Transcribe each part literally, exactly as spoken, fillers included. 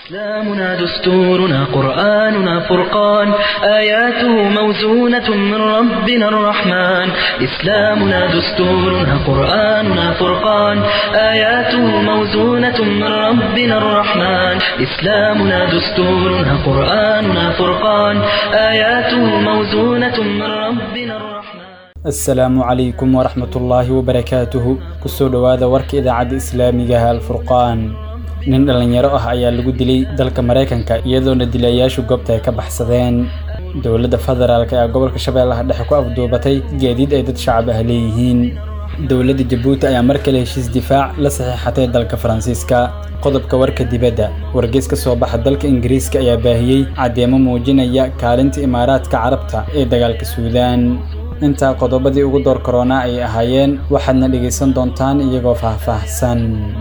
إسلامنا دستورنا قرآننا فرقان آياته موزونة من ربنا الرحمن إسلامنا دستورنا قرآننا فرقان آياته موزونة من ربنا الرحمن إسلامنا دستورنا قرآننا فرقان آياته موزونة من ربنا الرحمن السلام عليكم ورحمة الله وبركاته كسو دوادا ورك إذاعة إسلامية الفرقان nin dhalinyaro ah ayaa lagu dilay dalka Mareykanka iyadoona dilayaashu goobta ay ka baxsadeen dawladda federaalka ee gobolka Shabeellaha Dhexe ku afduubatay gaadiid ay dad shacab ah leeyihiin dawladda Djibouti ayaa mar kale heshiis difaac la saxiixatay dalka Faransiiska qodobka warka dibadda wargeyska soo baxa dalka Ingiriiska ayaa baahiyay cadeemo muujinaya kaalinta Imaaraadka Carabta ee dagaalka Suudaan inta qodobadii ugu door corona ay ahaayeen waxaadna dhageysan doontaan iyagoo faahfaahsan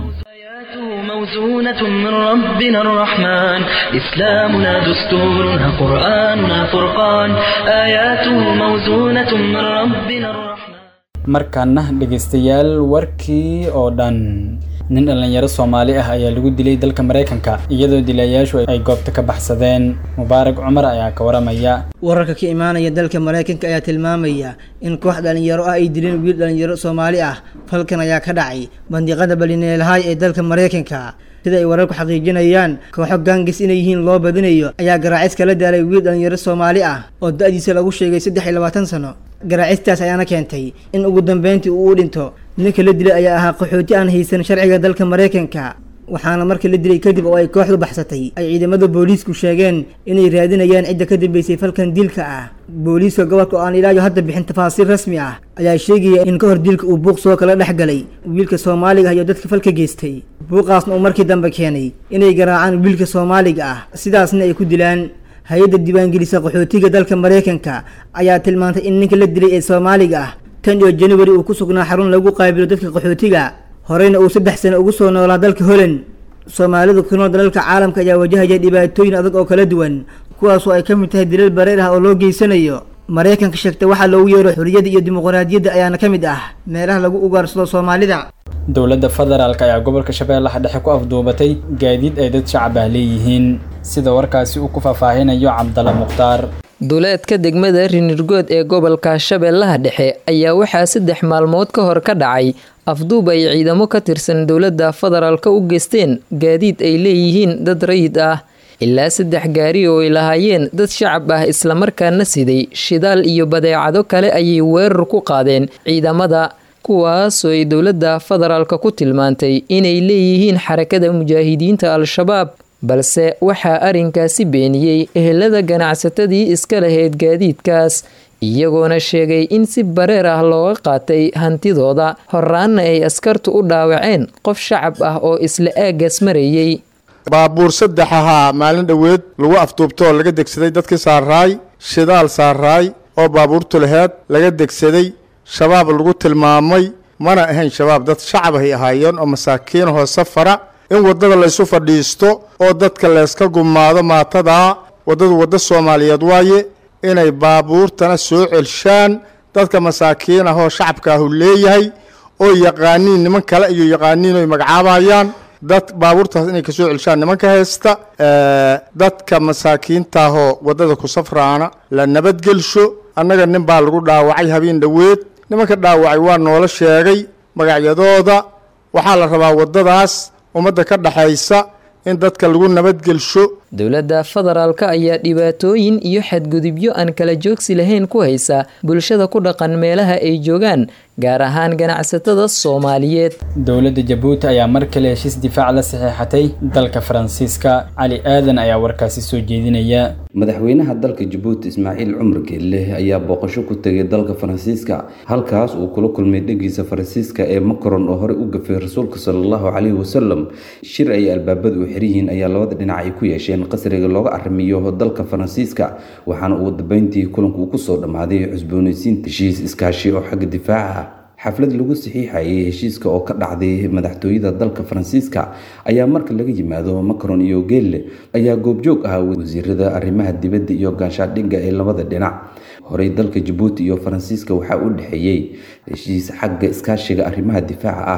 موزونة من ربنا الرحمن إسلامنا دستورنا قرآننا فرقان آياته موزونة من ربنا الرحمن markaana dhageystayaal warkii oo dhan nin dhalinyaro Soomaali ah ayaa lagu dilay dalka Mareykanka iyadoo dilayaashu ay goobta ka baxsadeen Mubaarak Cumar ayaa ka waramaya wararka ka imaanaya dalka Mareykanka ayaa tilmaamaya in koox dhalinyaro ah ay dileen wiil dhalinyaro Soomaali ah falkan ayaa ka dhacay bandiqada Ballinailhay ee dalka Mareykanka sida ay wararku xaqiijinayaan kooxo gaangis inay yihiin loo badinayo ayaa garaacis kala daalay wiil dhalinyaro Soomaali ah oo da'diisa lagu sheegay saddex iyo labaatan sano garaacistaas ayaana keentay in ugu dambeyntii uu u dhinto ninka la dilay ayaa ahaa qaxooti aan haysan sharciga dalka Mareykanka waxaana markii la dilay kadib oo ay kooxdu baxsatay ay ciidamada booliisku sheegeen inay raadinayaan cidda ka dambeysay falkan dilka ah booliiska gobolka oo aan ilaayo hadda bixin tafaasiil rasmi ah ayaa sheegaya in ka hor dilka uu buuq soo kala dhex galay wiilka Soomaaliga iyo dadka falka geystay buuqaasna uu markii dambe keenay inay garaacaan wiilka Soomaaliga ah sidaasna ay ku dilaan hay'adda diiwaangelisa qaxootiga dalka Mareykanka ayaa tilmaantay in ninka la dilay ee Soomaaliga ah tan iyo January uu ku sugnaa xarun lagu qaybilo dadka qaxootiga horeyna uu saddex sano ugu soo noolaa dalka Holland Soomaalidu ku nool dalalka caalamka ayaa wajahaya dhibaatooyin adag oo kala duwan kuwaas oo ay ka mid tahay dilal bareer ah oo loo geysanayo Mareykanka sheegtay waxa loogu yeero xurriyadda iyo dimuqraadiyadda ayaana ka mid ah meelaha lagu ugaarsado Soomaalida dawladda federaalka ayaa gobolka Shabeellaha Dhexe ku afduubatay gaadiid ay dad shacab ah leeyihiin sida warkaasi uu ku faahfaahinayo Cabdalla Muqtaar duleedka degmada Rinirgood ee gobolka Shabeellaha Dhexe ayaa waxaa saddex maalmood ka hor ka dhacay afduub ay ciidamo ka tirsan dawladda federaalka u geysteen gaadiid ay leeyihiin dad rayid ah ilaa saddex gaari oo ay lahaayeen dad shacab ah isla markaana siday shidaal iyo badeecado kale ayay weerar ku qaadeen ciidamada kuwaas oo ay dawladda federaalka ku tilmaantay inay leeyihiin xarakada mujaahidiinta al-shabaab balse waxaa arrinkaasi beeniyey ehelada ganacsatadii iska lahayd gaadiidkaas iyagoona sheegay in si bareer ah looga qaatay hantidooda horraanna ay askartu u dhaawaceen qof shacab ah oo isla aaggaas marayay baabuur saddex ahaa maalin dhoweed lagu afduubtoo laga degsaday dadkii saaraay shidaal saaraay oo baabuurtu laheed laga degsaday shabaab lagu tilmaamay mana ahayn shabaab dad shacab ay ahaayeen oo masaakiin hoos safara in wadada la isu fadhiisto oo dadka la iska gumaado maatada wadadu wada Soomaaliyeed waaye inay baabuurtana soo celshaan dadka masaakiin ah oo shacabka ah leeyahay oo yaqaaniin niman kale iyo yaqaaniin oo magacaabayaan dad baabuurtaas inay ka soo celshaan nimanka haysta ee dadka masaakiinta ah oo wadada ku safraana la nabadgelsho annaga nin baa lagu dhaawacay habeen dhaweed nimanka dhaawacay waa noola sheegay magacyadooda waxaa la rabaa wadadaas umada ka dhaxaysa in dadka lagu nabadgelsho dawladda federaalka ayaa dhibaatooyin iyo xadgudubyo aan kala joogsi lahayn ku haysa bulshada ku dhaqan meelaha ay joogaan gaar ahaan ganacsatada Soomaaliyeed dawladda Djibouti ayaa mar kale heshiis difaac la saxiixatay dalka Faransiiska Ali Aadan ayaa warkaasi soo jeedinaya madaxweynaha dalka Djibouti Ismaaciil Cumar Geelle ayaa booqasho ku tagay dalka Faransiiska halkaas uu kula kulmay dhagiisa Faransiiska ee Macron oo hore u gafay rasuulka sallallahu alayhi wasallam shir ay albaabadu u xiriyin ayaa labada dhinac ay ku yeesheen qasriga looga arrimiyo dalka Faransiiska waxaana uu dabayntii kulanku ku soo dhamaaday cusboonaysiinta heshiis iskaashi oo xagga difaaca xaflad lagu saxiixayay heshiiska oo ka dhacday madaxtooyada dalka Faransiiska ayaa marka laga yimaado Macron iyo Geelle ayaa goobjoog ah wasiirada arrimaha dibadda iyo gaashaandhigga ee labada dhinac horey dalka Djibouti iyo Faransiiska waxa uu dhaxeeyay heshiis xagga iskaashiga arrimaha difaaca ah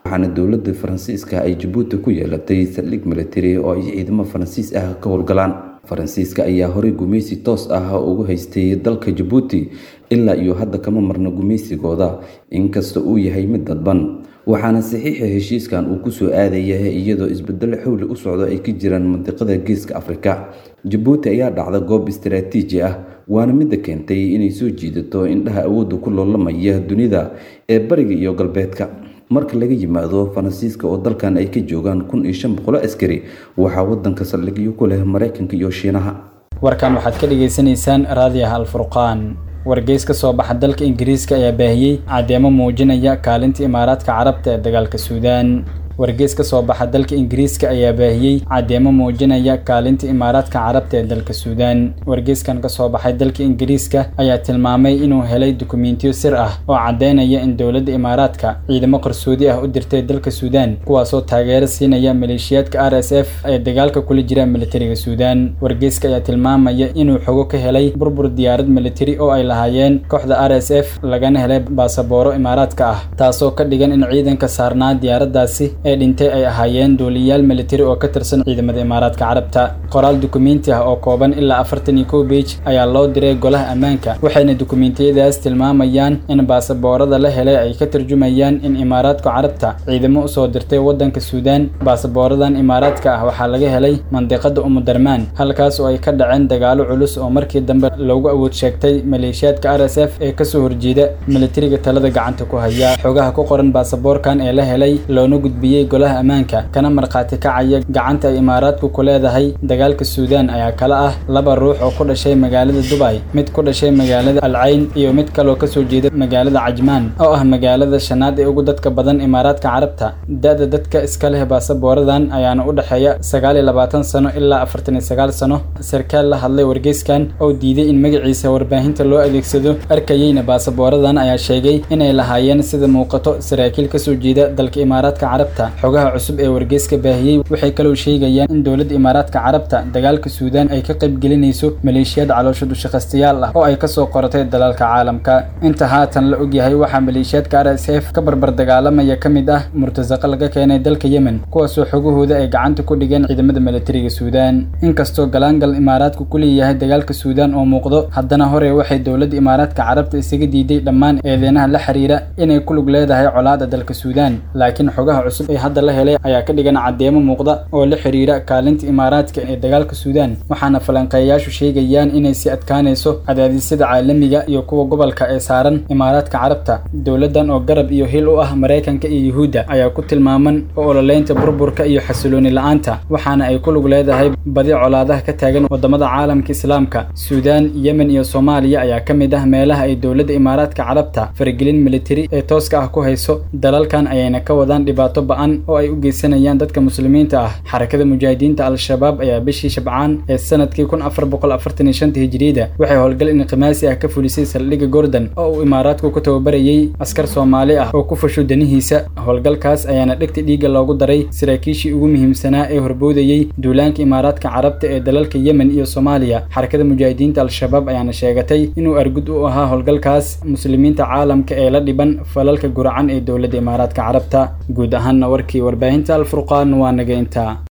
waxaana dowladda Faransiiska ay Djibouti ku yeelatay saldhig military oo ay ciidamo Faransiis ah ka howlgalaan. Faransiiska ayaa horey gumeysi toos ah ugu haystay dalka Djibouti ilaa iyo hadda kama marna gumeysigooda inkasta uu yahay mid dadban. waxaana saxiixa heshiiskan uu ku soo aadayay iyadoo isbedel xawli u socdo ay ka jiraan mantiqada Geeska Afrika. Djibouti ayaa dhacda goob istiraatiiji ah waana mid keentay inay soo jiidato indhaha awoodda ku loolamaya dunida ee bariga iyo galbeedka. marka laga yimaado Faransiiska oo dalkan ay ka joogaan kun iyo shan boqol askari waxa wadanka saldhigyo ku leh Mareykanka iyo Shiinaha. warkan waxaad ka dhageysanaysaan raadiyaha Al-Furqaan. wargeys ka soo baxa dalka Ingiriiska ayaa baahiyay cadeemo muujinaya kaalinta Imaaraadka Carabta ee dagaalka Suudaan. wargeys ka soo baxa dalka Ingiriiska ayaa baahiyay cadeemo muujinaya kaalinta Imaaraadka Carabta ee dalka Suudaan. wargeyskan ka soo baxay dalka Ingiriiska ayaa tilmaamay inuu helay dukumeentiyo sir ah oo cadeynaya in dowladda Imaaraadka ciidamo qarsoodi ah u dirtay dalka Suudaan kuwaas oo taageero siinaya maleeshiyaadka R S F ee dagaalka kula jira militariga Suudaan. wargeyska ayaa tilmaamaya inuu xogo ka helay burbur diyaarad militari oo ay lahaayeen kooxda R S F lagana helay baasabooro Imaaraadka ah taasoo ka dhigan in ciidanka saarnaa diyaaradaasi ee dhintay ay ahaayeen duuliyaal militari oo ka tirsan ciidamada Imaaraadka Carabta. qoraal dukumeenti ah oo kooban ilaa afartan iyo kow page ayaa loo diray golaha ammaanka waxayna dukumeentiyadaas tilmaamayaan in baasaboorada la helay ay ka tarjumayaan in Imaaraadka Carabta ciidamo u soo dirtay wadanka Suudaan. baasaboораdan Imaaraadka ah waxaa laga helay mandiqada Umm Darmaan halkaas oo ay ka dhaceen dagaalo culus oo markii dambe loogu awood sheegtay maleeshiyaadka R S F ee ka soo horjeeda militariga talada gacanta ku haya. xogaha ku qoran baasaboorkan ee la helay loona gudbiyay golaha ammaanka kana marqaati kacaya gacanta ay Imaaraadku ku leedahay dagaalka Suudaan ayaa kala ah laba ruux oo ku dhashay magaalada Dubai, mid ku dhashay magaalada Al Ain iyo mid kale oo ka soo jeeda magaalada Ajmaan oo ah magaalada shanaad ee ugu dadka badan Imaaraadka Carabta. da'da dadka iska leh baasaboorradan ayaana u dhaxeeya sagaal iyo labaatan sano ilaa afartan iyo sagaal sano. sarkaal la hadlay wargeyskan oo diiday in magaciisa warbaahinta loo adeegsado arkayayna baasaboorradan ayaa sheegay inay lahaayeen sida muuqato saraakiil ka soo jeeda dalka Imaaraadka Carabta. xogaha cusub ee wargeyska baahiyay waxay kaloo sheegayaan in dowladda Imaaraadka Carabta dagaalka Suudaan ay ka qayb gelinayso maleeshiyad caloosha shaqastayaal ah oo ay ka soo qoratay dalalka caalamka. inta haatan la og yahay waxa maleeshiyadka R S F ka barbar dagaalamaya kamid ah murtasaqa laga keenay dalka Yemen kuwaas oo xogahooda ay gacanta ku dhigeen ciidamada militariga Suudaan. inkastoo galaangal Imaaraadku ku leeyahay dagaalka Suudaan oo muuqdo haddana hore waxay dowladda Imaaraadka Carabta isaga diiday dhammaan eedeynaha la xiriira inay ku lug leedahay colaadda dalka Suudaan. laakiin xogaha cusub ee hadda la helay ayaa ka dhigan cadeemo muuqda oo la xiriira kaalinta Imaaraadka ee dagaalka Suudaan waxaana falanqeeyaashu sheegayaan inay si adkaanayso cadaadisyada caalamiga iyo kuwa gobolka ee saaran Imaaraadka Carabta. dowladan oo garab iyo hil u ah Mareykanka iyo Yuhuudda ayaa ku tilmaaman ololeynta burburka iyo xasilooni la'aanta waxaana ay ku lug leedahay badi colaadaha ka taagan wadamada caalamka Islaamka. Suudaan, Yemen iyo Soomaaliya ayaa kamid ah meelaha ay dowladda Imaaraadka Carabta faragelin militari ee tooska ah ku hayso. dalalkan ayayna ka wadaan dhibaato ba'an oo ay u geysanayaan dadka muslimiinta ah. xarakada mujaahidiinta Al-Shabaab ayaa bishii Shabcaan ee sanadkii kun afar boqol afartan iyo shan Hijriida waxay howlgal inqimaasi ah ka fulisay saldhigga Gordon oo uu Imaaraadku ku tababarayay askar Soomaali ah oo ku fasho danihiisa. howlgalkaas ayaana dhigta dhiiga loogu daray saraakiishii ugu muhiimsanaa ee horboodayay duulaanka Imaaraadka Carabta ee dalalka Yemen iyo Soomaaliya. xarakada mujaahidiinta Al-Shabaab ayaana sheegatay inuu argud u ahaa howlgalkaas muslimiinta caalamka ee la dhiban falalka guracan ee dowladda Imaaraadka Carabta. guud ahaan warkii warbaahinta Al-Furqaan waa naga intaa.